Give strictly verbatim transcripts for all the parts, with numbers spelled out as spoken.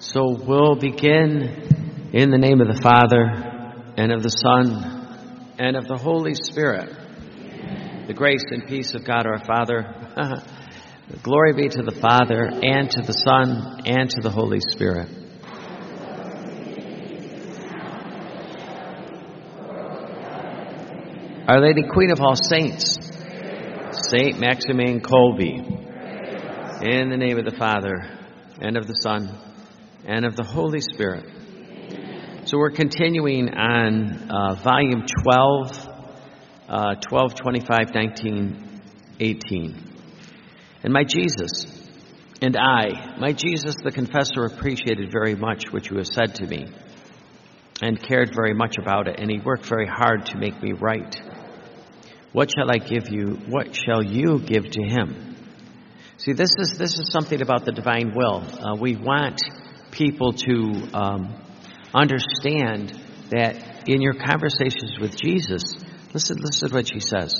So we'll begin in the name of the Father, and of the Son, and of the Holy Spirit. The grace and peace of God our Father. Glory be to the Father, and to the Son, and to the Holy Spirit. Our Lady, Queen of all saints, Saint Maximilian Kolbe, in the name of the Father, and of the Son, and of the Holy Spirit. So we're continuing on uh, volume twelve, uh, twelve, twenty-five, nineteen, eighteen. And my Jesus and I, my Jesus the confessor, appreciated very much what you have said to me and cared very much about it, and he worked very hard to make me right. What shall I give you? What shall you give to him? See, this is this is something about the divine will. Uh, we want people to um, understand that in your conversations with Jesus, listen, listen to what she says.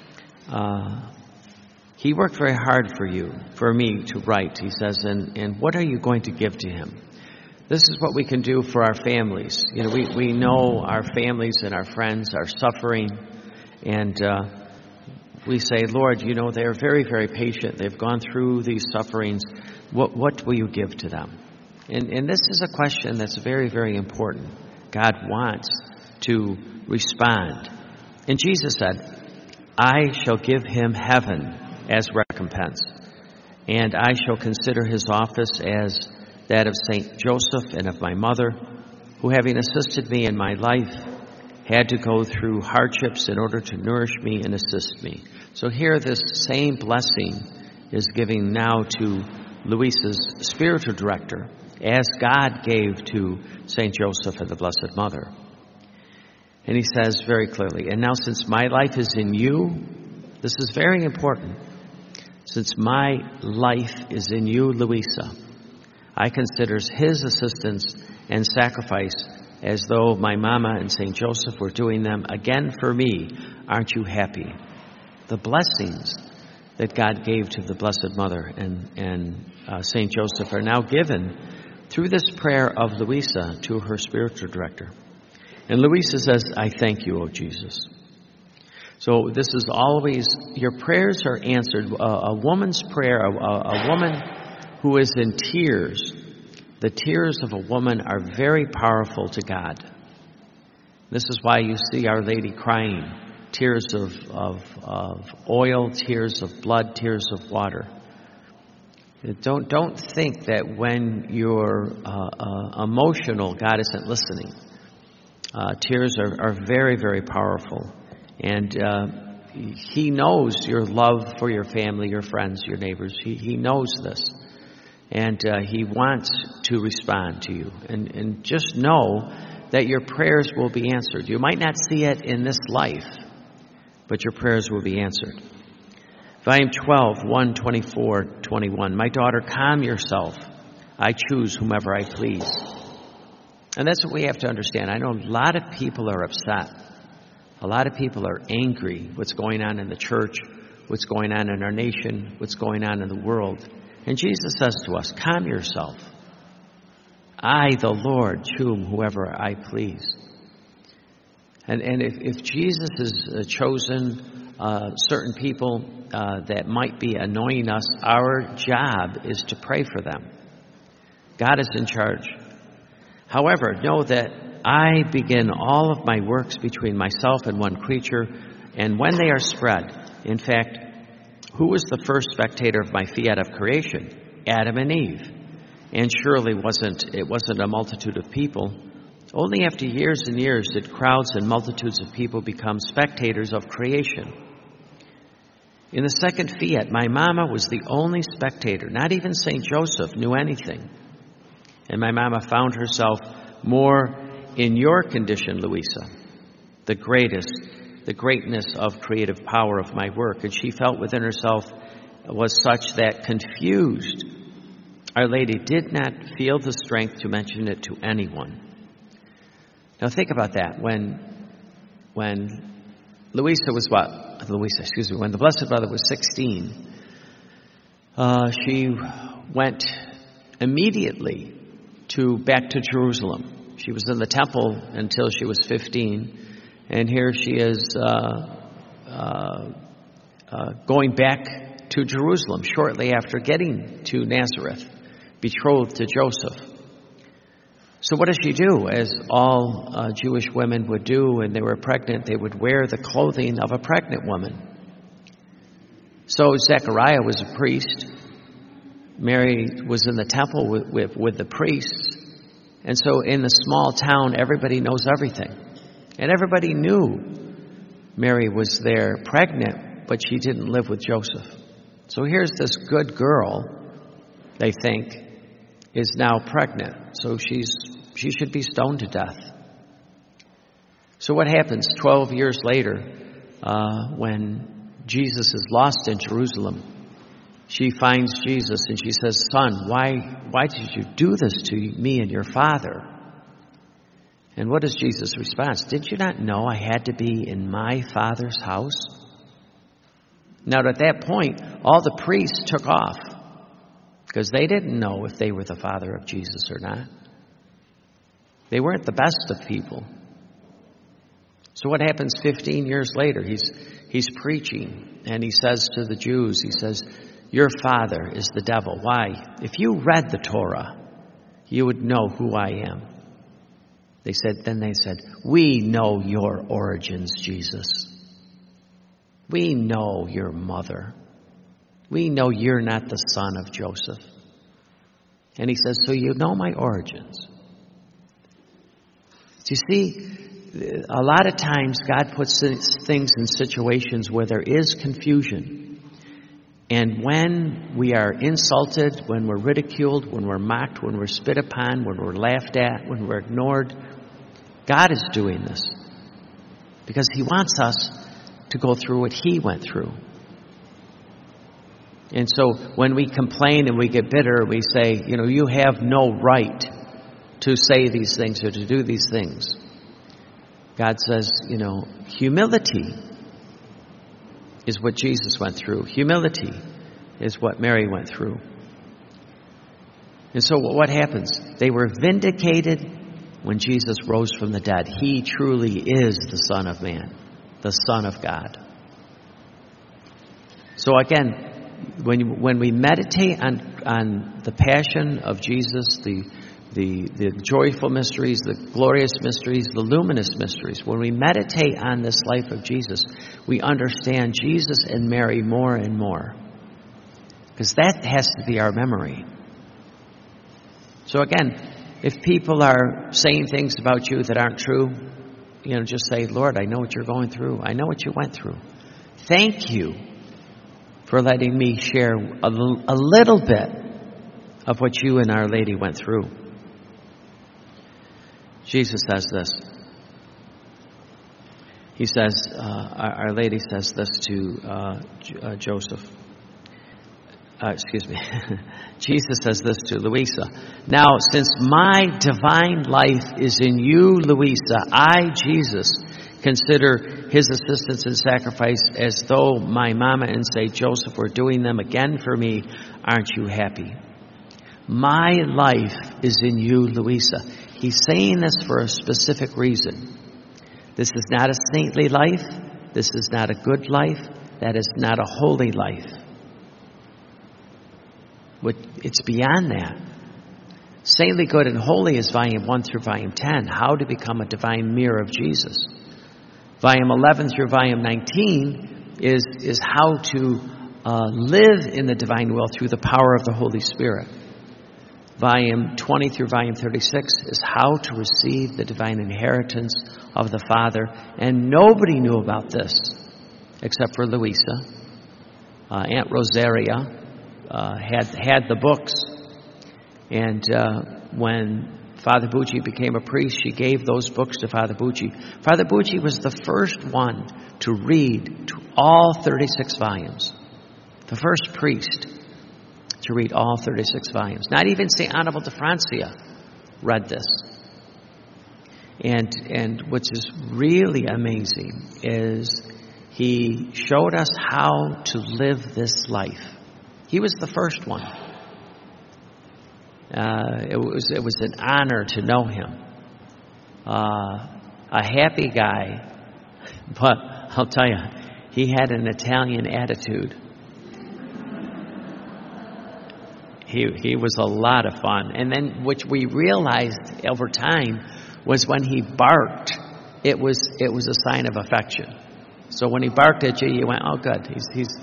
Uh, he worked very hard for you, for me to write, he says, and, and what are you going to give to him? This is what we can do for our families. You know, we, we know our families and our friends are suffering, and uh, we say, Lord, you know, they're very, very patient. They've gone through these sufferings. What, what will you give to them? And, and this is a question that's very, very important. God wants to respond. And Jesus said, I shall give him heaven as recompense, and I shall consider his office as that of Saint Joseph and of my mother, who, having assisted me in my life, had to go through hardships in order to nourish me and assist me. So here this same blessing is giving now to Luisa's spiritual director, as God gave to Saint Joseph and the Blessed Mother. And he says very clearly, and now since my life is in you, this is very important, since my life is in you, Luisa, I consider his assistance and sacrifice as though my mama and Saint Joseph were doing them again for me. Aren't you happy? The blessings that God gave to the Blessed Mother and, and uh, Saint Joseph are now given through this prayer of Luisa to her spiritual director. And Luisa says, I thank you, O Jesus. So this is always, your prayers are answered. A, a woman's prayer, a, a woman who is in tears, the tears of a woman are very powerful to God. This is why you see Our Lady crying, tears of, of, of oil, tears of blood, tears of water. Don't don't think that when you're uh, uh, emotional, God isn't listening. Uh, tears are, are very, very powerful. And uh, he knows your love for your family, your friends, your neighbors. He, he knows this. And uh, he wants to respond to you. And, and just know that your prayers will be answered. You might not see it in this life, but your prayers will be answered. Volume twelve, one, twenty-four, twenty-one. My daughter, calm yourself. I choose whomever I please. And that's what we have to understand. I know a lot of people are upset. A lot of people are angry. What's going on in the church, what's going on in our nation, what's going on in the world. And Jesus says to us, calm yourself. I, the Lord, choose whoever I please. And, and if, if Jesus has chosen uh, certain people uh, that might be annoying us, our job is to pray for them. God is in charge. However, know that I begin all of my works between myself and one creature, and when they are spread, in fact, who was the first spectator of my fiat of creation? Adam and Eve. And surely wasn't it wasn't a multitude of people. Only after years and years did crowds and multitudes of people become spectators of creation. In the second fiat, my mama was the only spectator. Not even Saint Joseph knew anything. And my mama found herself more in your condition, Luisa, the greatest, the greatness of creative power of my work. And she felt within herself was such that confused Our Lady did not feel the strength to mention it to anyone. Now think about that. When, when Luisa was what? Luisa, excuse me. When the Blessed Mother was sixteen, uh, she went immediately to back to Jerusalem. She was in the temple until she was fifteen, and here she is uh, uh, uh, going back to Jerusalem shortly after getting to Nazareth, betrothed to Joseph. So what does she do? As all uh, Jewish women would do when they were pregnant, they would wear the clothing of a pregnant woman. So Zechariah was a priest. Mary was in the temple with, with, with the priests. And so in the small town, everybody knows everything. And everybody knew Mary was there pregnant, but she didn't live with Joseph. So here's this good girl, they think, is now pregnant. So she's she should be stoned to death. So what happens twelve years later uh, when Jesus is lost in Jerusalem? She finds Jesus and she says, "Son, why, why did you do this to me and your father?" And what is Jesus' response? "Did you not know I had to be in my Father's house?" Now at that point, all the priests took off because they didn't know if they were the father of Jesus or not. They weren't the best of people. So what happens fifteen years later? He's, he's preaching and he says to the Jews, he says, "Your father is the devil." Why? If you read the Torah, you would know who I am. They said, then they said, "We know your origins, Jesus. We know your mother. We know you're not the son of Joseph." And he says, "So you know my origins." Do you see, a lot of times God puts things in situations where there is confusion. And when we are insulted, when we're ridiculed, when we're mocked, when we're spit upon, when we're laughed at, when we're ignored, God is doing this because he wants us to go through what he went through. And so when we complain and we get bitter, we say, you know, you have no right to say these things or to do these things. God says, you know, humility is what Jesus went through. Humility is what Mary went through. And so what happens? They were vindicated when Jesus rose from the dead. He truly is the Son of Man, the Son of God. So again, when when we meditate on on the passion of Jesus, the the the joyful mysteries, the glorious mysteries, the luminous mysteries, when we meditate on this life of Jesus, we understand Jesus and Mary more and more. Because that has to be our memory. So again, if people are saying things about you that aren't true, you know, just say, "Lord, I know what you're going through. I know what you went through. Thank you for letting me share a, a little bit of what you and Our Lady went through." Jesus says this. He says, uh, Our Lady says this to uh, J- uh, Joseph. Uh, excuse me. Jesus says this to Louisa. "Now, since my divine life is in you, Louisa, I, Jesus, consider his assistance and sacrifice as though my mama and Saint Joseph were doing them again for me. Aren't you happy? My life is in you, Louisa." He's saying this for a specific reason. This is not a saintly life. This is not a good life. That is not a holy life. It's beyond that. Saintly, Good, and Holy is volume one through volume ten. How to become a divine mirror of Jesus. Volume eleven through volume nineteen is, is how to uh, live in the divine will through the power of the Holy Spirit. Volume twenty through volume thirty-six is how to receive the divine inheritance of the Father. And nobody knew about this except for Louisa. Uh, Aunt Rosaria uh, had had the books. And uh, when Father Bucci became a priest, she gave those books to Father Bucci. Father Bucci was the first one to read to all thirty-six volumes. The first priest to read all thirty-six volumes. Not even Saint Annibal de Francia read this. And and what is really amazing is he showed us how to live this life. He was the first one. Uh, it was it was an honor to know him. Uh, a happy guy, but I'll tell you, he had an Italian attitude. He he was a lot of fun. And then, which we realized over time, was when he barked, it was it was a sign of affection. So when he barked at you, you went, "Oh, good, he's he's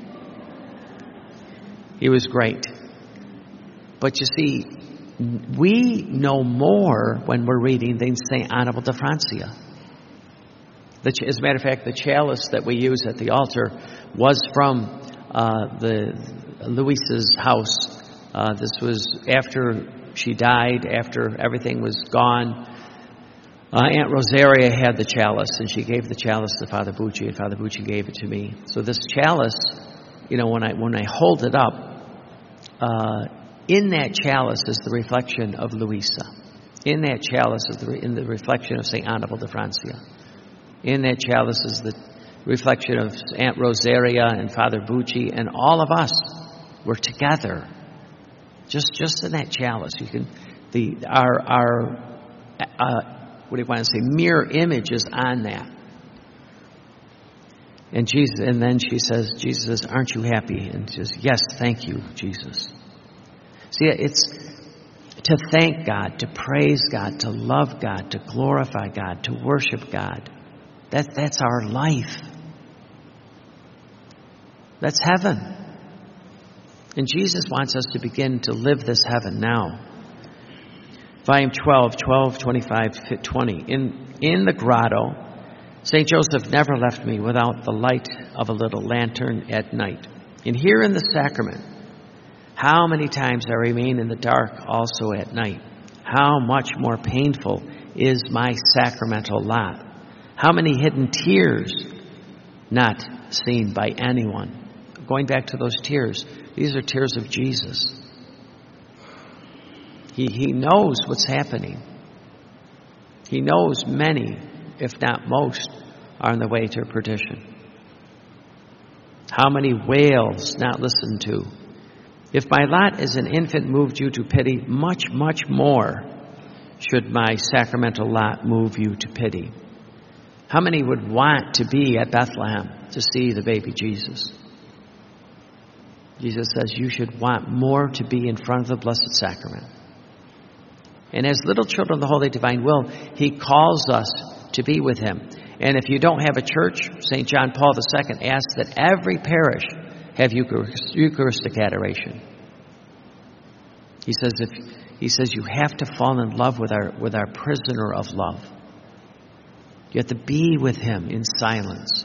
he was great." But you see, we know more when we're reading than Saint Annibale de Francia. The, as a matter of fact, the chalice that we use at the altar was from uh, the Louisa's house. Uh, this was after she died, after everything was gone. Uh, Aunt Rosaria had the chalice, and she gave the chalice to Father Bucci, and Father Bucci gave it to me. So this chalice, you know, when I when I hold it up, uh, in that chalice is the reflection of Luisa. In that chalice is the, in the reflection of Saint Annibale de Francia. In that chalice is the reflection of Aunt Rosaria and Father Bucci, and all of us were together. Just, just in that chalice, you can the our our uh, what do you want to say? Mirror image is on that. And Jesus, and then she says, Jesus says, "Aren't you happy?" And she says, "Yes, thank you, Jesus." See, it's to thank God, to praise God, to love God, to glorify God, to worship God. That that's our life. That's heaven. And Jesus wants us to begin to live this heaven now. Volume twelve, twelve, twenty-five, twenty. In, in the grotto, Saint Joseph never left me without the light of a little lantern at night. And here in the sacrament, how many times I remain in the dark also at night. How much more painful is my sacramental lot. How many hidden tears not seen by anyone. Going back to those tears, these are tears of Jesus. He, he knows what's happening. He knows many, if not most, are on the way to perdition. How many wails not listened to. If my lot as an infant moved you to pity, much, much more should my sacramental lot move you to pity. How many would want to be at Bethlehem to see the baby Jesus? Jesus says you should want more to be in front of the Blessed Sacrament. And as little children of the Holy Divine Will, He calls us to be with Him. And if you don't have a church, Saint John Paul the Second asks that every parish have Eucharist, Eucharistic adoration. He says if he says you have to fall in love with our with our prisoner of love. You have to be with Him in silence.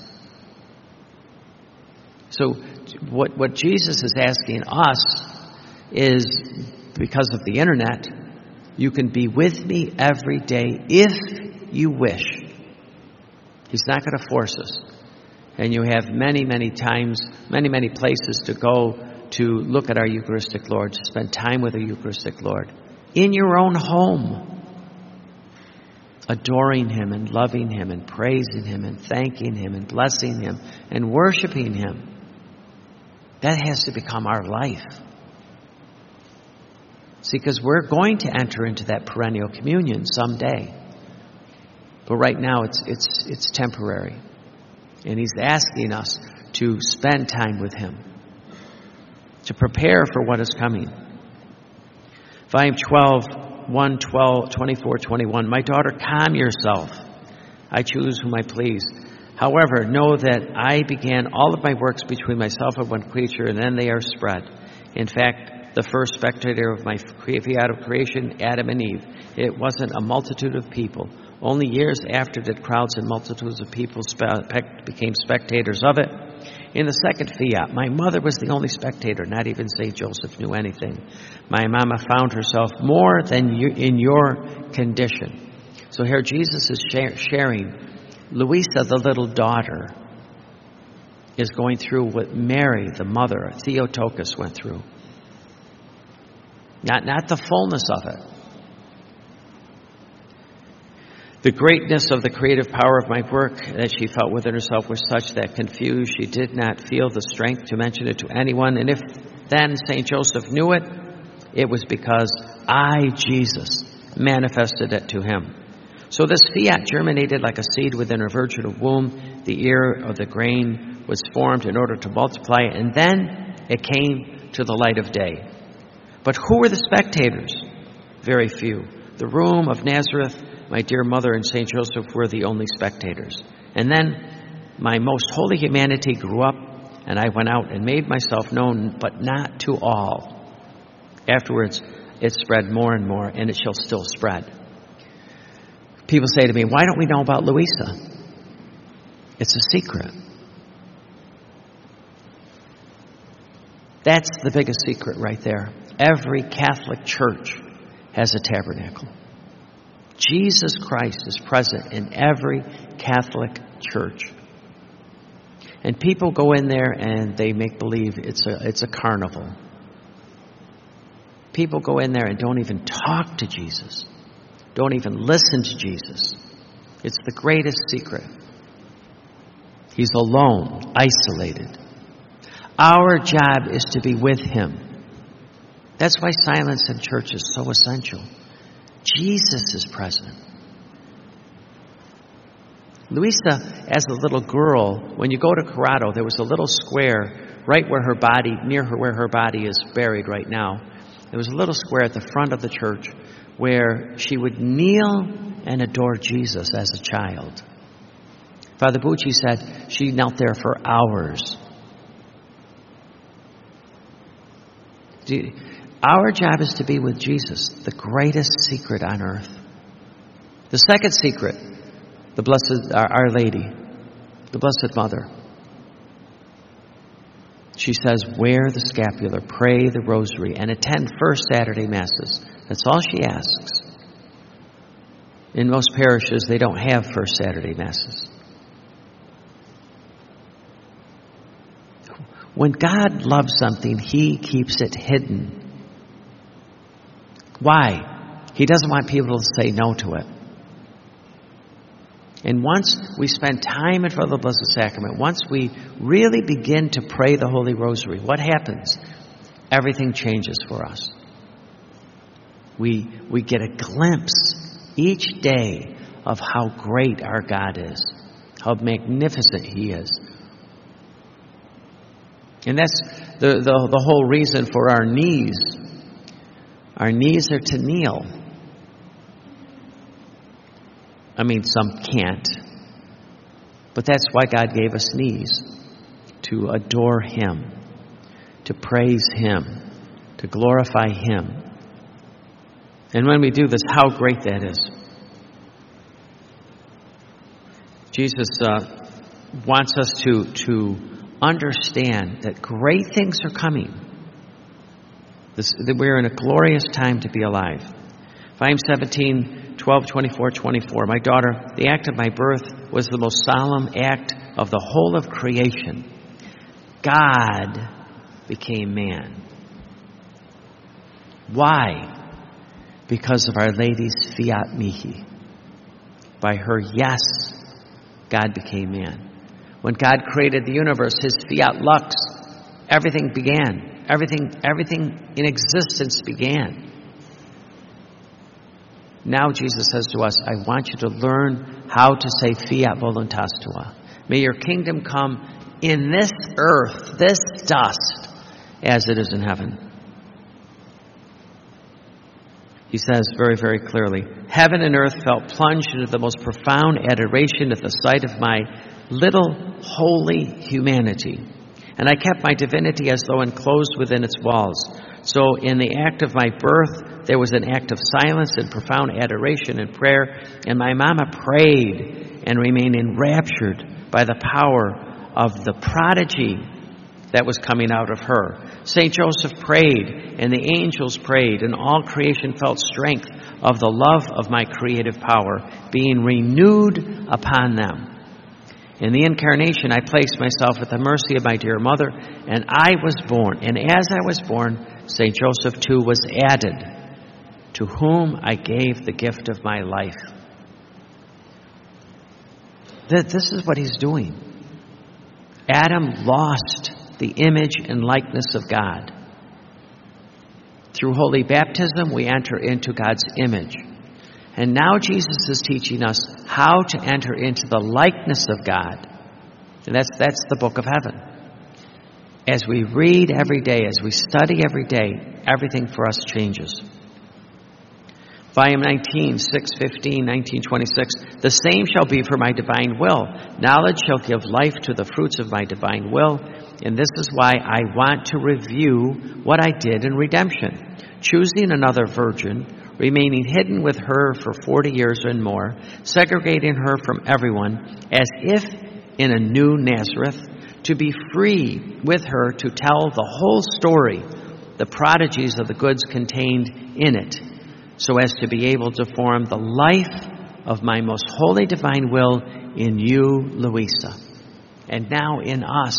So what what Jesus is asking us is, because of the internet, you can be with me every day if you wish. He's not going to force us. And you have many, many times, many, many places to go to look at our Eucharistic Lord, to spend time with our Eucharistic Lord. In your own home. Adoring Him and loving Him and praising Him and thanking Him and blessing Him and worshiping Him. That has to become our life. See, because we're going to enter into that perennial communion someday. But right now it's it's it's temporary. And He's asking us to spend time with Him, to prepare for what is coming. Volume twelve, one, twelve, twenty-four, twenty-one. My daughter, calm yourself. I choose whom I please. However, know that I began all of my works between myself and one creature, and then they are spread. In fact, the first spectator of my fiat of creation, Adam and Eve, it wasn't a multitude of people. Only years after did crowds and multitudes of people spe- became spectators of it. In the second fiat, my mother was the only spectator. Not even Saint Joseph knew anything. My mama found herself more than you, in your condition. So here Jesus is share, sharing. Luisa, the little daughter, is going through what Mary, the mother, Theotokos, went through. Not, not the fullness of it. The greatness of the creative power of my work that she felt within herself was such that, confused, she did not feel the strength to mention it to anyone. And if then Saint Joseph knew it, it was because I, Jesus, manifested it to him. So this fiat germinated like a seed within a virginal womb. The ear of the grain was formed in order to multiply, and then it came to the light of day. But who were the spectators? Very few. The room of Nazareth, my dear mother, and Saint Joseph were the only spectators. And then my most holy humanity grew up, and I went out and made myself known, but not to all. Afterwards, it spread more and more, and it shall still spread. People say to me, why don't we know about Luisa? It's a secret. That's the biggest secret right there. Every Catholic church has a tabernacle. Jesus Christ is present in every Catholic church. And people go in there and they make believe it's a, it's a carnival. People go in there and don't even talk to Jesus. Don't even listen to Jesus. It's the greatest secret. He's alone, isolated. Our job is to be with him. That's why silence in church is so essential. Jesus is present. Luisa, as a little girl, when you go to Corrado, there was a little square right where her body, near her where her body is buried right now. There was a little square at the front of the church where she would kneel and adore Jesus as a child. Father Bucci said she knelt there for hours. Our job is to be with Jesus, the greatest secret on earth. The second secret, the Blessed Our Lady, the Blessed Mother. She says, wear the scapular, pray the rosary, and attend First Saturday Masses. That's all she asks. In most parishes, they don't have First Saturday Masses. When God loves something, he keeps it hidden. Why? He doesn't want people to say no to it. And once we spend time in front of the Blessed Sacrament, once we really begin to pray the Holy Rosary, what happens? Everything changes for us. We, we get a glimpse each day of how great our God is, how magnificent he is. And that's the, the, the whole reason for our knees. Our knees are to kneel. I mean, some can't. But that's why God gave us knees. To adore him. To praise him. To glorify him. And when we do this, how great that is. Jesus uh, wants us to, to understand that great things are coming. This, that we're in a glorious time to be alive. Volume seventeen, twelve, twenty-four, twenty-four. My daughter, the act of my birth was the most solemn act of the whole of creation. God became man. Why? Because of Our Lady's fiat mihi. By her yes, God became man. When God created the universe, his fiat lux, everything began. Everything, everything in existence began. Now Jesus says to us, I want you to learn how to say fiat voluntas tua. May your kingdom come in this earth, this dust, as it is in heaven. He says very, very clearly, heaven and earth felt plunged into the most profound adoration at the sight of my little holy humanity. And I kept my divinity as though enclosed within its walls. So in the act of my birth, there was an act of silence and profound adoration and prayer. And my mama prayed and remained enraptured by the power of the prodigy that was coming out of her. Saint Joseph prayed, and the angels prayed, and all creation felt strength of the love of my creative power being renewed upon them. In the incarnation, I placed myself at the mercy of my dear mother, and I was born. And as I was born, Saint Joseph too was added, to whom I gave the gift of my life. This is what he's doing. Adam lost the image and likeness of God Through holy baptism, we enter into God's image. And now Jesus is teaching us how to enter into the likeness of God. And that's, that's the book of heaven. As we read every day, as we study every day, everything for us changes. Volume nineteen, six fifteen, nineteen twenty-six. The same shall be for my divine will. Knowledge shall give life to the fruits of my divine will. And this is why I want to review what I did in redemption. Choosing another virgin, remaining hidden with her for forty years and more, segregating her from everyone, as if in a new Nazareth, to be free with her to tell the whole story, the prodigies of the goods contained in it, so as to be able to form the life of my most holy divine will in you, Louisa, and now in us.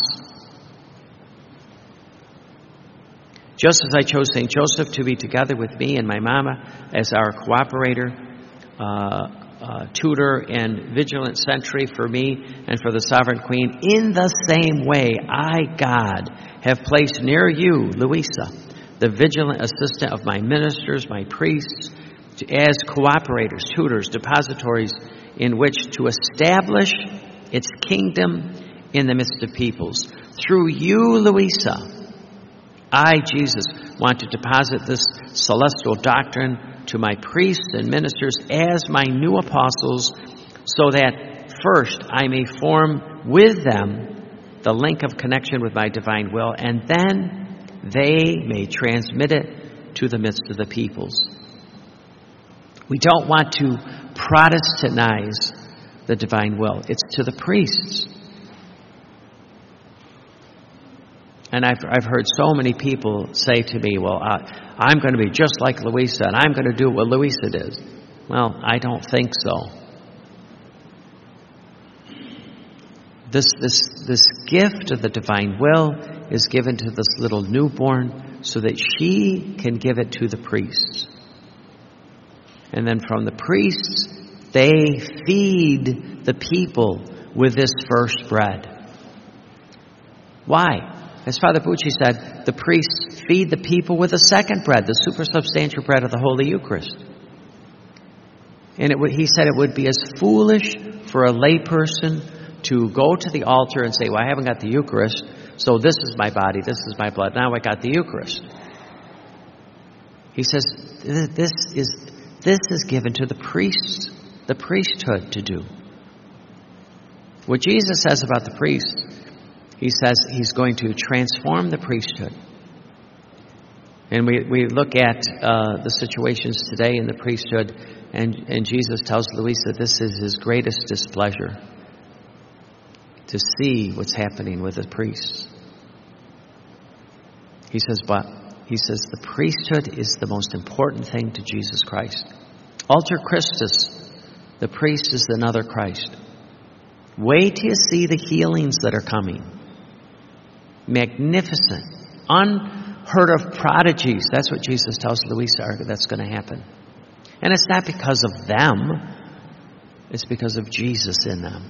Just as I chose Saint Joseph to be together with me and my mama as our cooperator, uh, uh, tutor, and vigilant sentry for me and for the Sovereign Queen, in the same way I, God, have placed near you, Louisa, the vigilant assistant of my ministers, my priests, as cooperators, tutors, depositories in which to establish its kingdom in the midst of peoples. Through you, Louisa, I, Jesus, want to deposit this celestial doctrine to my priests and ministers as my new apostles, so that first I may form with them the link of connection with my divine will, and then they may transmit it to the midst of the peoples. We don't want to Protestantize the divine will. It's to the priests. And I've, I've heard so many people say to me, well, uh, I'm going to be just like Louisa, and I'm going to do what Louisa did. Well, I don't think so. This, this, this gift of the divine will is given to this little newborn so that she can give it to the priests. And then from the priests, they feed the people with this first bread. Why? As Father Bucci said, the priests feed the people with the second bread, the supersubstantial bread of the Holy Eucharist. And it would, he said it would be as foolish for a layperson to go to the altar and say, well, I haven't got the Eucharist, so this is my body, this is my blood, now I got the Eucharist. He says, this is, this is given to the priests, the priesthood to do. What Jesus says about the priests, he says he's going to transform the priesthood. And we, we look at uh, the situations today in the priesthood, and, and Jesus tells Louisa this is his greatest displeasure, to see what's happening with the priests. He says, but he says the priesthood is the most important thing to Jesus Christ. Alter Christus, the priest is another Christ. Wait till you see the healings that are coming. Magnificent, unheard of prodigies. That's what Jesus tells Louisa that's going to happen. And it's not because of them, it's because of Jesus in them.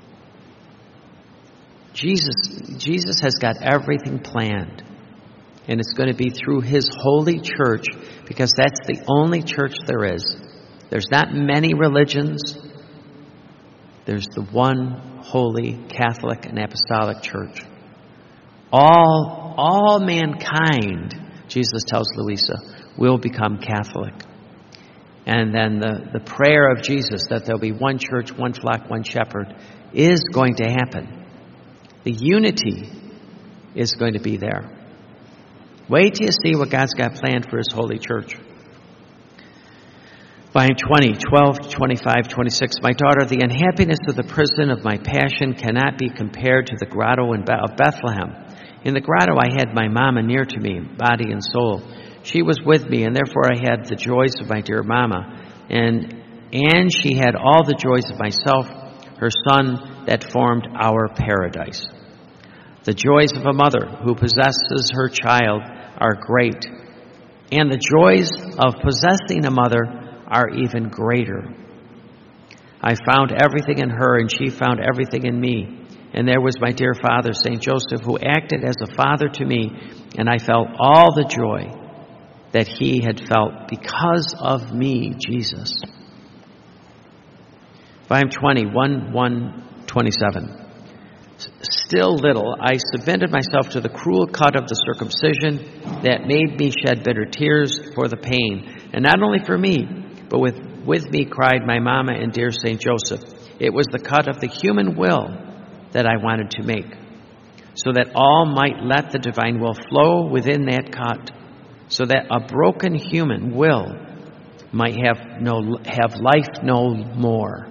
Jesus, Jesus has got everything planned. And it's going to be through his holy church, because that's the only church there is. There's not many religions. There's the one holy Catholic and Apostolic Church. All, all mankind, Jesus tells Louisa, will become Catholic. And then the, the prayer of Jesus that there'll be one church, one flock, one shepherd is going to happen. The unity is going to be there. Wait till you see what God's got planned for his holy church. Volume twenty, twelve, twenty-five, twenty-six. My daughter, the unhappiness of the prison of my passion cannot be compared to the grotto in Be- of Bethlehem. In the grotto I had my mama near to me, body and soul. She was with me, and therefore I had the joys of my dear mama. And, and she had all the joys of myself, her son, that formed our paradise. The joys of a mother who possesses her child are great, and the joys of possessing a mother are even greater. I found everything in her, and she found everything in me. And there was my dear father, Saint Joseph, who acted as a father to me, and I felt all the joy that he had felt because of me, Jesus. Volume twenty, one, one, twenty-seven. Still little, I submitted myself to the cruel cut of the circumcision that made me shed bitter tears for the pain. And not only for me, but with, with me cried my mama and dear Saint Joseph. It was the cut of the human will that I wanted to make, so that all might let the divine will flow within that cut, so that a broken human will might have no have life no more.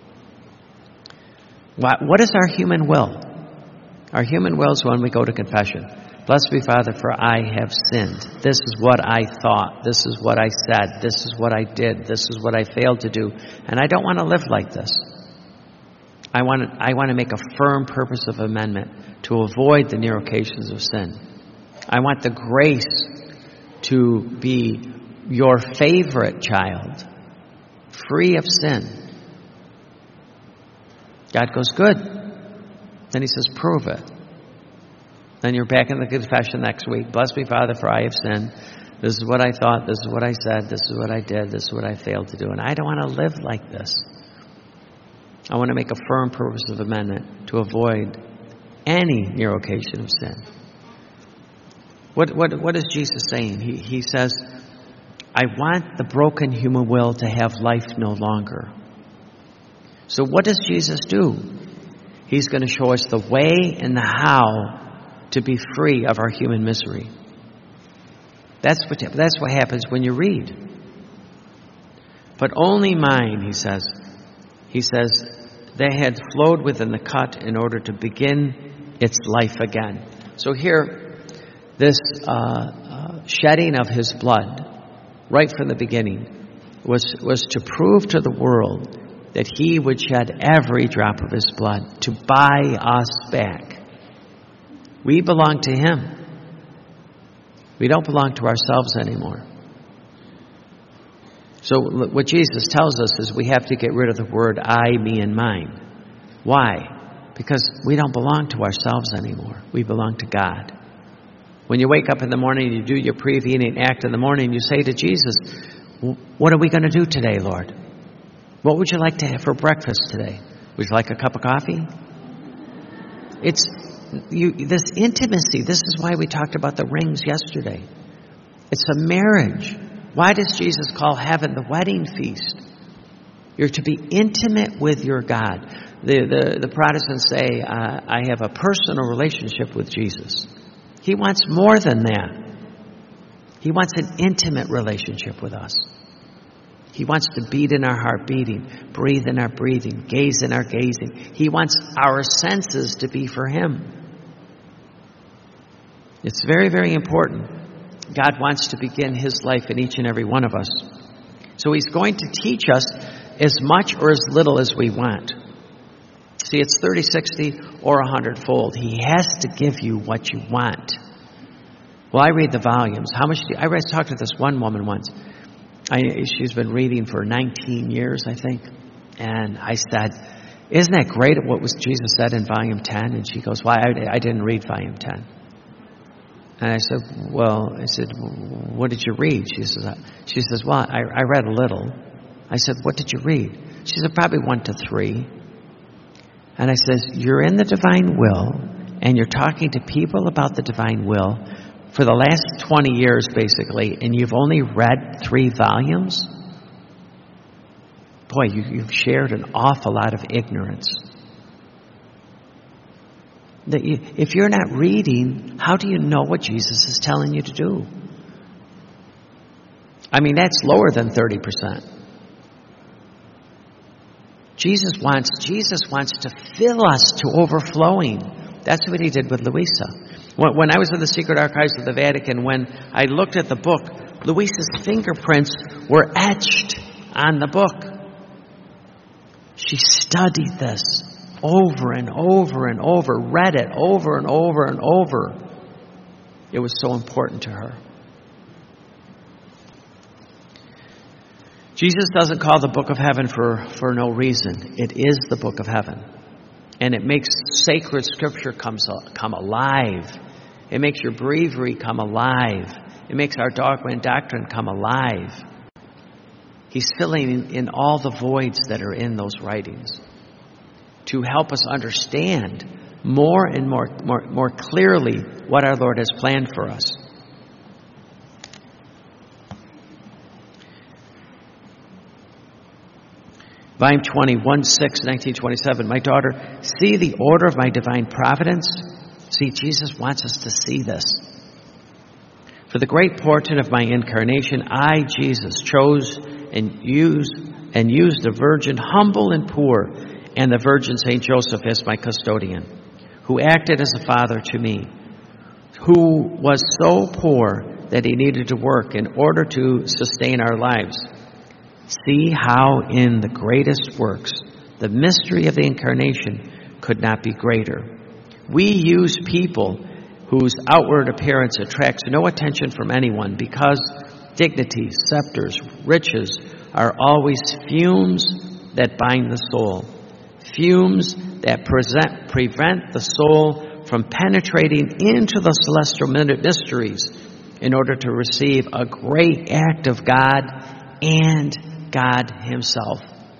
What, what is our human will? Our human will is when we go to confession. Blessed be Father, for I have sinned. This is what I thought. This is what I said. This is what I did. This is what I failed to do. And I don't want to live like this. I want to, I want to make a firm purpose of amendment to avoid the near occasions of sin. I want the grace to be your favorite child, free of sin. God goes, good. Then he says, prove it. Then you're back in the confession next week. Bless me, Father, for I have sinned. This is what I thought. This is what I said. This is what I did. This is what I failed to do. And I don't want to live like this. I want to make a firm purpose of amendment to avoid any near occasion of sin. What, what, what is Jesus saying? He, he says, I want the broken human will to have life no longer. So what does Jesus do? He's going to show us the way and the how to be free of our human misery. That's what, that's what happens when you read. But only mine, he says. He says, they had flowed within the cut in order to begin its life again. So here, this uh, uh, shedding of his blood, right from the beginning, was, was to prove to the world that he would shed every drop of his blood to buy us back. We belong to him. We don't belong to ourselves anymore. So what Jesus tells us is we have to get rid of the word I, me, and mine. Why? Because we don't belong to ourselves anymore. We belong to God. When you wake up in the morning, you do your pre-evening act in the morning, you say to Jesus, what are we going to do today, Lord? What would you like to have for breakfast today? Would you like a cup of coffee? It's you, this intimacy. This is why we talked about the rings yesterday. It's a marriage. Why does Jesus call heaven the wedding feast? You're to be intimate with your God. The, the, the Protestants say, uh, I have a personal relationship with Jesus. He wants more than that. He wants an intimate relationship with us. He wants to beat in our heart beating, breathe in our breathing, gaze in our gazing. He wants our senses to be for him. It's very, very important. God wants to begin his life in each and every one of us. So he's going to teach us as much or as little as we want. See, it's thirty, sixty, or a hundred-fold. He has to give you what you want. Well, I read the volumes. How much do you, I read, talked to this one woman once. I, she's been reading for nineteen years, I think. And I said, isn't that great what was Jesus said in volume ten? And she goes, why? Well, I, I didn't read volume ten. And I said, well, I said, what did you read? She says, she says, well, I, I read a little. I said, what did you read? She said, probably one to three. And I says, you're in the divine will, and you're talking to people about the divine will for the last twenty years, basically, and you've only read three volumes? Boy, you, you've shared an awful lot of ignorance. That you, if you're not reading, how do you know what Jesus is telling you to do? I mean, that's lower than thirty percent. Jesus wants, Jesus wants to fill us to overflowing. That's what he did with Luisa. When, when I was in the secret archives of the Vatican, when I looked at the book, Luisa's fingerprints were etched on the book. She studied this over and over and over, read it over and over and over. It was so important to her. Jesus doesn't call the book of heaven for, for no reason. It is the book of heaven. And it makes sacred scripture come, come alive. It makes your breviary come alive. It makes our dogma and doctrine come alive. He's filling in, in all the voids that are in those writings to help us understand more and more, more, more clearly what our Lord has planned for us. Volume twenty, one six, nineteen twenty-seven. My daughter, see the order of my divine providence. See, Jesus wants us to see this. For the great portent of my incarnation, I, Jesus, chose and used and used the Virgin humble and poor, and the Virgin Saint Joseph as my custodian, who acted as a father to me, who was so poor that he needed to work in order to sustain our lives. See how in the greatest works the mystery of the incarnation could not be greater. We use people whose outward appearance attracts no attention from anyone because dignity, scepters, riches are always fumes that bind the soul, fumes that present, prevent the soul from penetrating into the celestial mysteries in order to receive a great act of God and God himself.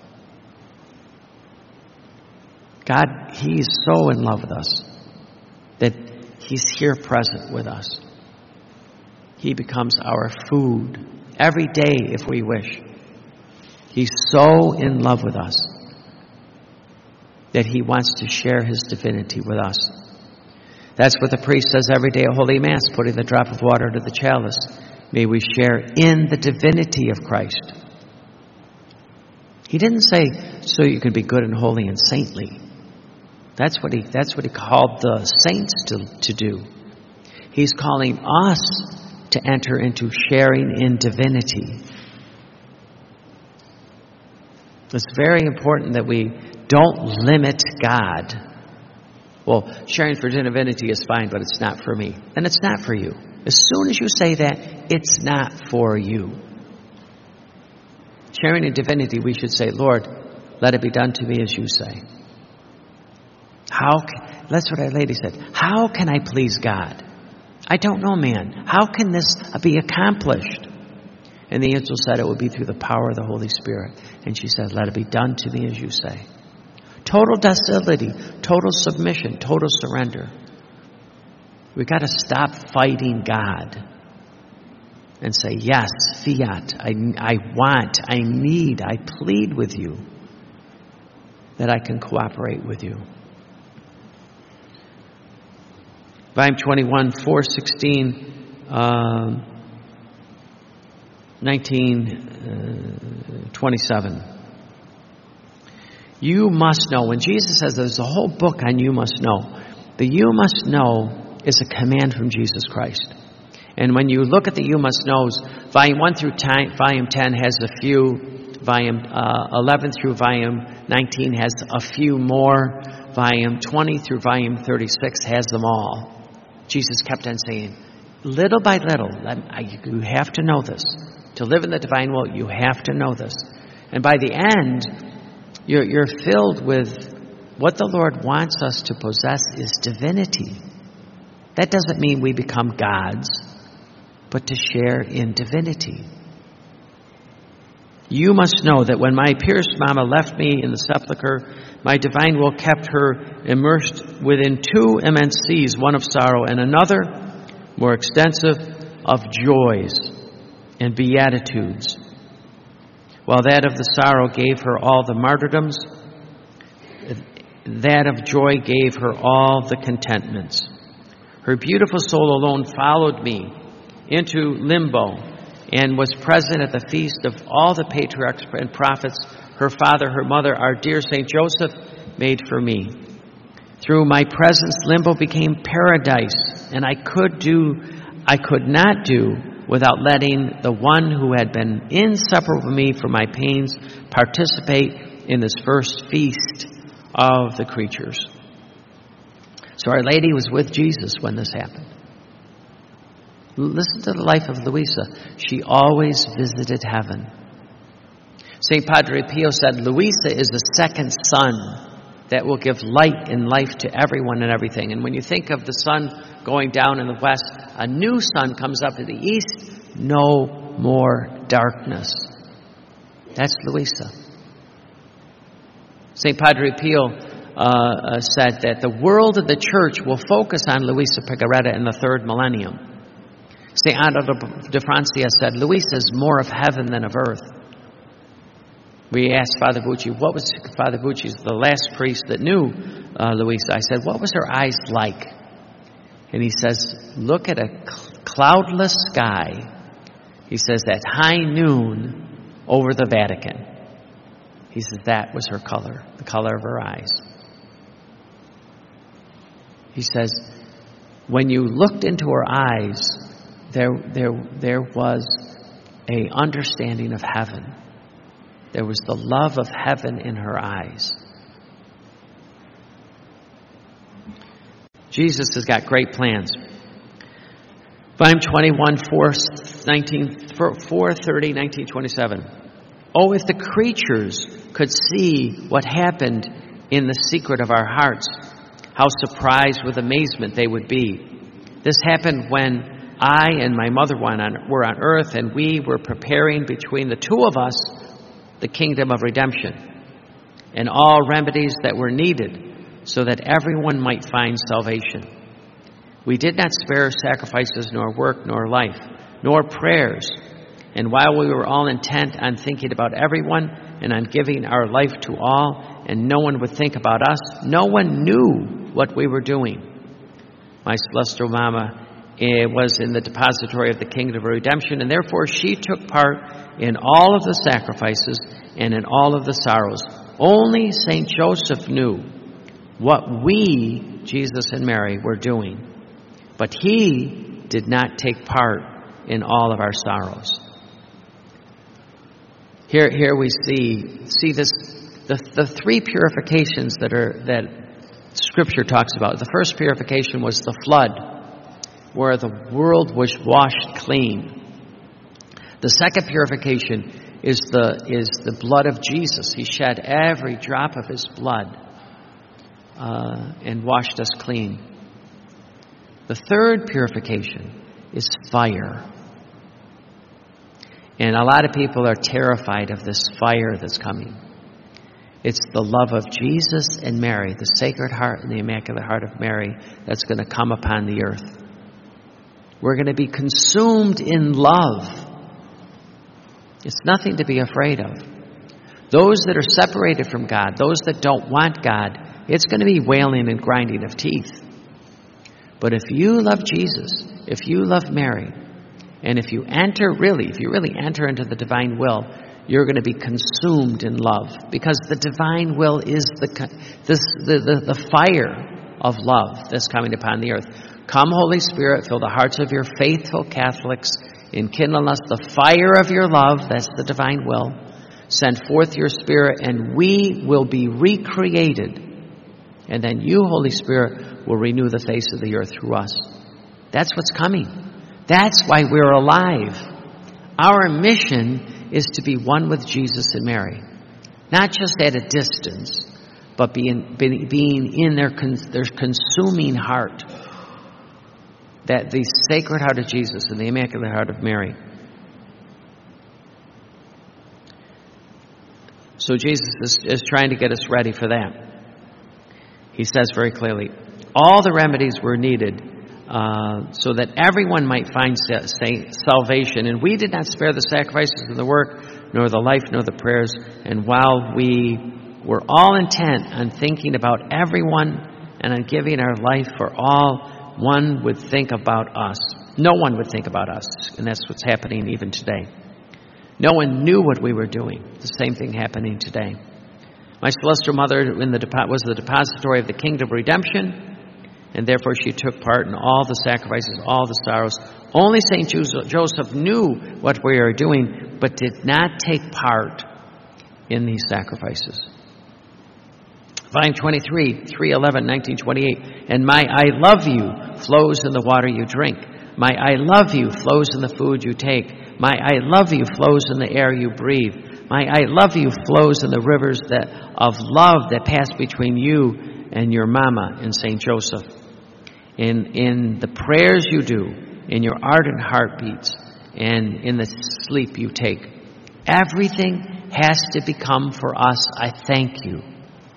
God, he is so in love with us that he's here present with us. He becomes our food every day if we wish. He's so in love with us that he wants to share his divinity with us. That's what the priest says every day at Holy Mass, putting the drop of water to the chalice. May we share in the divinity of Christ. He didn't say so you can be good and holy and saintly. That's what he that's what he called the saints to, to do. He's calling us to enter into sharing in divinity. It's very important that we don't limit God. Well, sharing for divinity is fine, but it's not for me. And it's not for you. As soon as you say that, it's not for you. Sharing in divinity, we should say, Lord, let it be done to me as you say. How? Can, that's what our lady said. How can I please God? I don't know, man. How can this be accomplished? And the angel said it would be through the power of the Holy Spirit. And she said, let it be done to me as you say. Total docility, total submission, total surrender. We've got to stop fighting God and say, yes, fiat, I, I want, I need, I plead with you that I can cooperate with you. Volume twenty-one, four sixteen, um, nineteen twenty-seven. You must know. When Jesus says there's a whole book on you must know, the you must know is a command from Jesus Christ. And when you look at the you must knows, volume one through ten, volume ten has a few, volume uh, eleven through volume nineteen has a few more, volume twenty through volume thirty-six has them all. Jesus kept on saying, little by little, you have to know this. To live in the divine will, you have to know this. And by the end, you're, you're filled with what the Lord wants us to possess is divinity. That doesn't mean we become gods, but to share in divinity. You must know that when my pierced mama left me in the sepulchre, my divine will kept her immersed within two immense seas, one of sorrow and another, more extensive, of joys and beatitudes. While that of the sorrow gave her all the martyrdoms, that of joy gave her all the contentments. Her beautiful soul alone followed me into limbo and was present at the feast of all the patriarchs and prophets, her father, her mother, our dear Saint Joseph, made for me. Through my presence, limbo became paradise, and I could do, I could not do without letting the one who had been inseparable from me for my pains participate in this first feast of the creatures. So Our Lady was with Jesus when this happened. Listen to the life of Luisa. She always visited heaven. Saint Padre Pio said, Luisa is the second sun that will give light and life to everyone and everything. And when you think of the sun going down in the west, A new sun comes up to the east. No more darkness. That's Louisa. Saint Padre Pio uh, uh, said that the world of the church will focus on Luisa Picaretta in the third millennium. Saint Otto de Francia said, Luisa is more of heaven than of earth. We asked Father Bucci, what was Father Bucci's the last priest that knew uh, Luisa? I said, what was her eyes like? And he says, look at a cl- cloudless sky. He says, at high noon over the Vatican. He says, that was her color, the color of her eyes. He says, when you looked into her eyes, there, there, there was a understanding of heaven. There was the love of heaven in her eyes. Jesus has got great plans. Volume twenty-one, four thirty, nineteen twenty-seven. Oh, if the creatures could see what happened in the secret of our hearts, how surprised with amazement they would be. This happened when I and my mother were on earth, and we were preparing between the two of us the kingdom of redemption and all remedies that were needed so that everyone might find salvation. We did not spare sacrifices, nor work, nor life, nor prayers. And while we were all intent on thinking about everyone and on giving our life to all, and no one would think about us, no one knew what we were doing. My celestial mama uh, was in the depository of the kingdom of redemption, and therefore she took part in all of the sacrifices and in all of the sorrows. Only Saint Joseph knew what we, Jesus and Mary, were doing. But he did not take part in all of our sorrows. Here, here we see see this the the three purifications that are that Scripture talks about. The first purification was the flood, where the world was washed clean. The second purification is the is the blood of Jesus. He shed every drop of his blood uh, and washed us clean. The third purification is fire. And a lot of people are terrified of this fire that's coming. It's the love of Jesus and Mary, the Sacred Heart and the Immaculate Heart of Mary, that's going to come upon the earth. We're going to be consumed in love. It's nothing to be afraid of. Those that are separated from God, those that don't want God, it's going to be wailing and grinding of teeth. But if you love Jesus, if you love Mary, and if you enter really, if you really enter into the divine will, you're going to be consumed in love. Because the divine will is the, this, the, the, the fire of love that's coming upon the earth. Come, Holy Spirit, fill the hearts of your faithful Catholics, enkindle us the fire of your love, that's the divine will. Send forth your Spirit, and we will be recreated. And then you, Holy Spirit, will renew the face of the earth through us. That's what's coming. That's why we're alive. Our mission is to be one with Jesus and Mary. Not just at a distance, but being, being in their, their consuming heart. That the Sacred Heart of Jesus and the Immaculate Heart of Mary. So Jesus is, is trying to get us ready for that. He says very clearly, all the remedies were needed uh, so that everyone might find sa- sa- salvation. And we did not spare the sacrifices and the work, nor the life, nor the prayers. And while we were all intent on thinking about everyone and on giving our life for all, one would think about us. No one would think about us. And that's what's happening even today. No one knew what we were doing. The same thing happening today. My celestial mother in the depo- was the depository of the kingdom of redemption, and therefore she took part in all the sacrifices, all the sorrows. Only Saint Joseph knew what we were doing, but did not take part in these sacrifices. Volume twenty-three, three eleven, nineteen twenty-eight. And my I love you flows in the water you drink. My I love you flows in the food you take. My I love you flows in the air you breathe. My I love you flows in the rivers that of love that pass between you and your mama and Saint Joseph. In, in the prayers you do, in your ardent heartbeats, and in the sleep you take. Everything has to become for us, I thank you.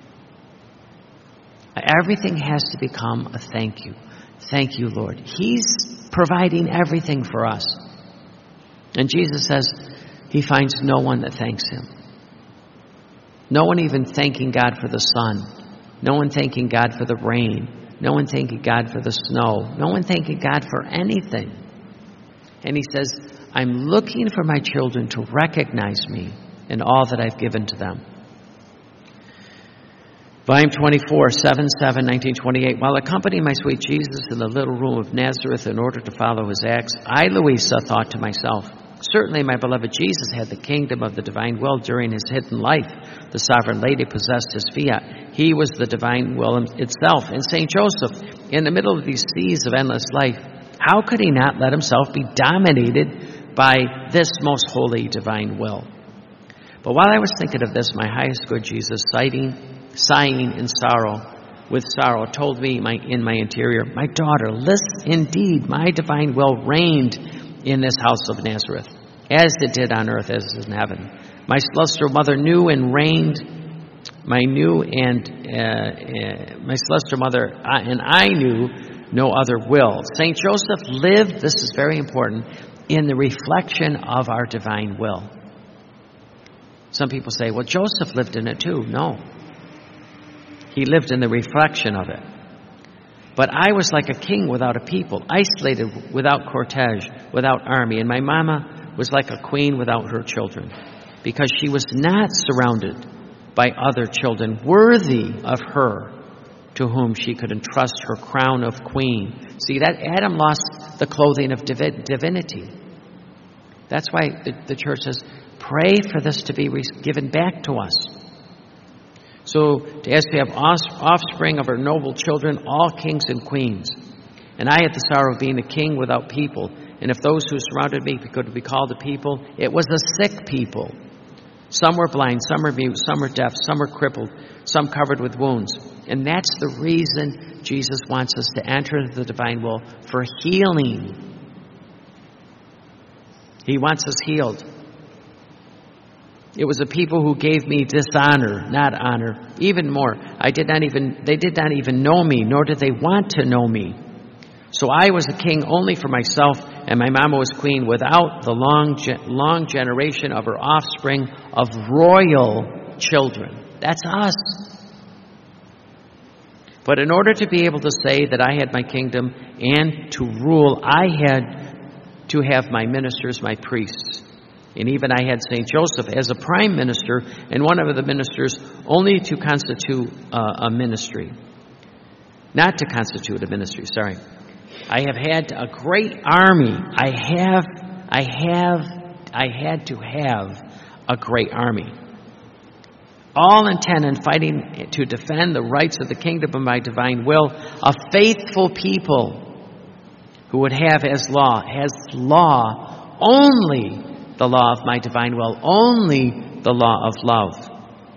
Everything has to become a thank you. Thank you, Lord. He's providing everything for us. And Jesus says he finds no one that thanks him. No one even thanking God for the sun. No one thanking God for the rain. No one thanking God for the snow. No one thanking God for anything. And he says, I'm looking for my children to recognize me in all that I've given to them. Volume twenty-four, seven seven, nineteen twenty-eight. While accompanying my sweet Jesus in the little room of Nazareth in order to follow his acts, I, Louisa, thought to myself, certainly my beloved Jesus had the kingdom of the divine will during his hidden life. The sovereign lady possessed his fiat. He was the divine will itself. And Saint Joseph, in the middle of these seas of endless life, how could he not let himself be dominated by this most holy divine will? But while I was thinking of this, my highest good Jesus, sighing, sighing in sorrow, with sorrow, told me my, in my interior, my daughter, listen, indeed, my divine will reigned in this house of Nazareth, as it did on earth as it is in heaven. My celestial mother knew and reigned, my new and uh, uh, my celestial mother uh, and I knew no other will. Saint Joseph lived, this is very important, in the reflection of our divine will. Some people say, well, Joseph lived in it too. No. He lived in the reflection of it. But I was like a king without a people, isolated without cortege, without army. And my mama was like a queen without her children, because she was not surrounded by other children worthy of her, to whom she could entrust her crown of queen. See, that Adam lost the clothing of divi- divinity. That's why the, the church says, pray for this to be re- given back to us. So, to ask to have offspring of her noble children, all kings and queens. And I had the sorrow of being a king without people. And if those who surrounded me could be called a people, it was a sick people. Some were blind, some were mute, some were deaf, some were crippled, some covered with wounds. And that's the reason Jesus wants us to enter the divine will, for healing. He wants us healed. It was a people who gave me dishonor, not honor. Even more, I did not even, they did not even know me, nor did they want to know me. So I was a king only for myself, and my mama was queen without the long, long generation of her offspring of royal children. That's us. But in order to be able to say that I had my kingdom and to rule, I had to have my ministers, my priests. And even I had Saint Joseph as a prime minister, and one of the ministers only to constitute uh, a ministry. Not to constitute a ministry, sorry. I have had a great army. I have, I have, I had to have a great army. All intent on fighting to defend the rights of the kingdom of my divine will, a faithful people who would have as law, as law only the law of my divine will, only the law of love.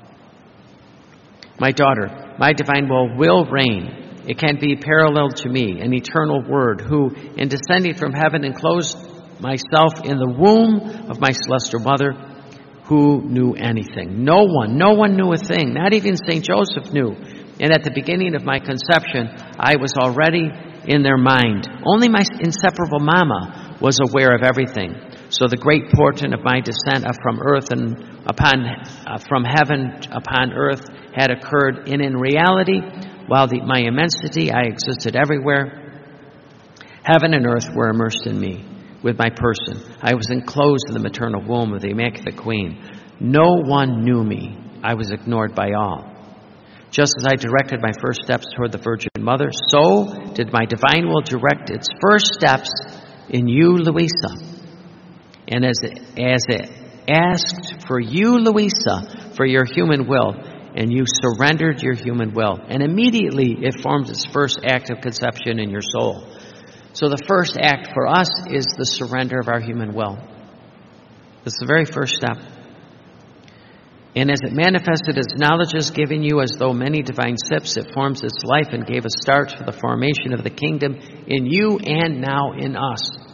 My daughter, my divine will will reign. It can be paralleled to me, an eternal word, who, in descending from heaven, enclosed myself in the womb of my celestial mother, who knew anything. No one, no one knew a thing. Not even Saint Joseph knew. And at the beginning of my conception, I was already in their mind. Only my inseparable mama was aware of everything. So the great portent of my descent from earth and upon uh, from heaven upon earth had occurred, and in reality, while the, my immensity, I existed everywhere. Heaven and earth were immersed in me with my person. I was enclosed in the maternal womb of the Immaculate Queen. No one knew me. I was ignored by all. Just as I directed my first steps toward the Virgin Mother, so did my divine will direct its first steps in you, Louisa. And as it, as it asked for you, Louisa, for your human will, and you surrendered your human will, and immediately it formed its first act of conception in your soul. So the first act for us is the surrender of our human will. That's the very first step. And as it manifested its knowledges given you as though many divine sips, it forms its life and gave a start for the formation of the kingdom in you and now in us.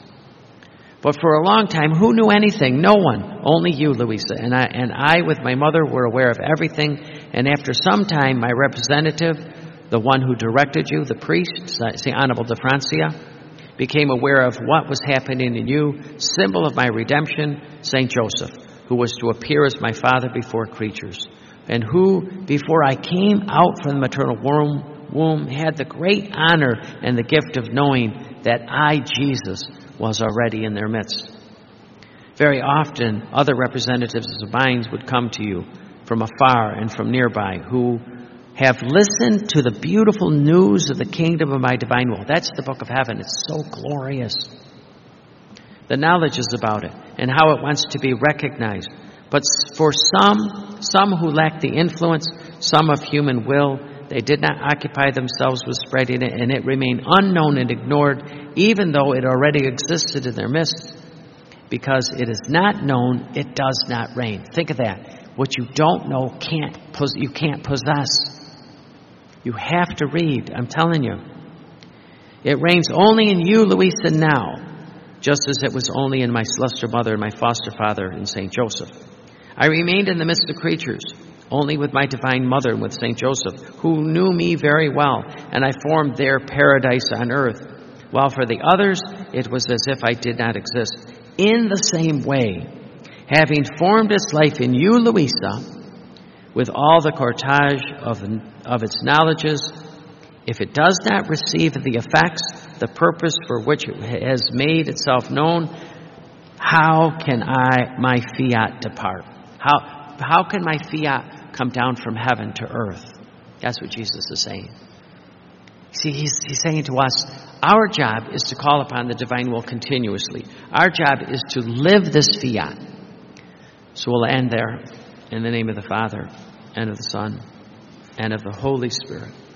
But for a long time, who knew anything? No one. Only you, Louisa. And I, and I, with my mother, were aware of everything. And after some time, my representative, the one who directed you, the priest, Saint Annibal de Francia, became aware of what was happening in you, symbol of my redemption, Saint Joseph, who was to appear as my father before creatures, and who, before I came out from the maternal womb, womb, had the great honor and the gift of knowing that I, Jesus, was already in their midst. Very often, other representatives of mine would come to you from afar and from nearby who have listened to the beautiful news of the kingdom of my divine will. That's the book of heaven. It's so glorious. The knowledge is about it and how it wants to be recognized. But for some, some who lack the influence, some of human will, they did not occupy themselves with spreading it, and it remained unknown and ignored, even though it already existed in their midst. Because it is not known, it does not reign. Think of that. What you don't know, can't you can't possess. You have to read, I'm telling you. It reigns only in you, Louisa, now, just as it was only in my celestial mother and my foster father in Saint Joseph. I remained in the midst of creatures, only with my divine mother and with Saint Joseph, who knew me very well, and I formed their paradise on earth, while for the others it was as if I did not exist. In the same way, having formed its life in you, Louisa, with all the cortege of, of its knowledges, if it does not receive the effects, the purpose for which it has made itself known, how can I, my fiat, depart? How, how can my fiat come down from heaven to earth? That's what Jesus is saying. See, he's, he's saying to us, our job is to call upon the divine will continuously. Our job is to live this fiat. So we'll end there in the name of the Father, and of the Son, and of the Holy Spirit.